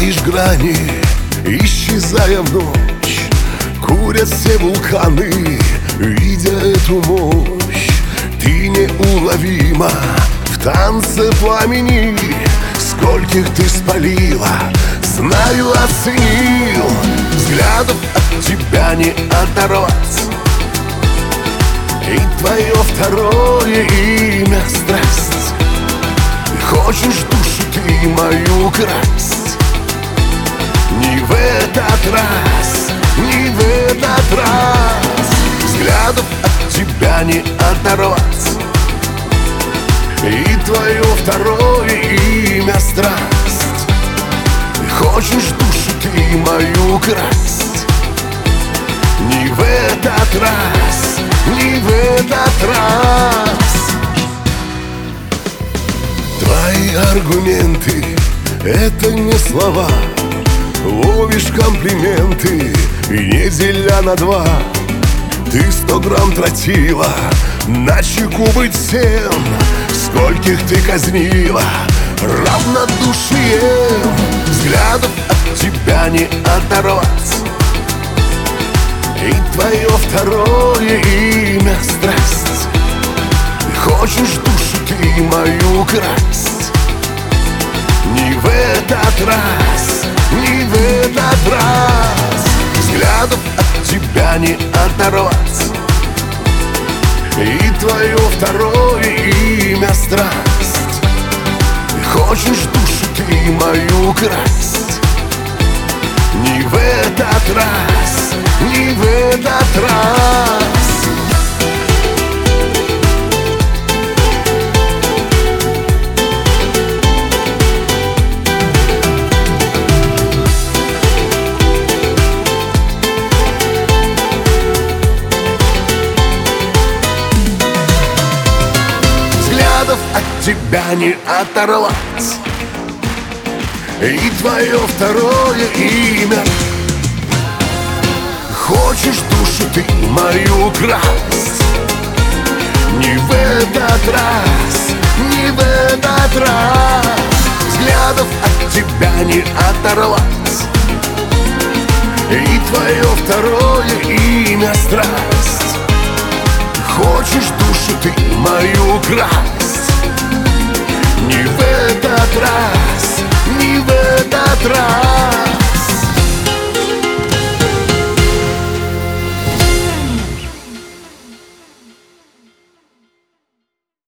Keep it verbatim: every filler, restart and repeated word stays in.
таишь грани, исчезая в ночь. Курят все вулканы, видя эту мощь. Ты неуловима в танце пламени. Скольких ты спалила, знаю, оценил. Взглядов от тебя не оторвать. И твое второе имя — страсть. Хочешь душу ты мою красть? Не в этот раз, не в этот раз. Взглядов от тебя не оторвать. И твое второе имя — страсть. Хочешь душу ты мою красть? Не в этот раз, не в этот раз. Твои аргументы — это не слова. Ловишь комплименты и не деля на два. Ты сто грамм тротила, на чеку быть всем. Скольких ты казнила, равнодушие. Взглядов от тебя не оторвать. И твое второе имя — страсть. Хочешь душу ты мою красть? Не в этот раз, не в этот раз. Взглядов от тебя не оторвать. И твое второе имя — страсть. Хочешь душу ты мою красть? Не в этот раз, не в этот раз. От тебя не оторвать. И твое второе имя. Хочешь душу ты мою красть? Не в этот раз, не в этот раз. Взглядов от тебя не оторвать. И твое второе имя — страсть. Хочешь душу ты мою красть? Не в этот раз.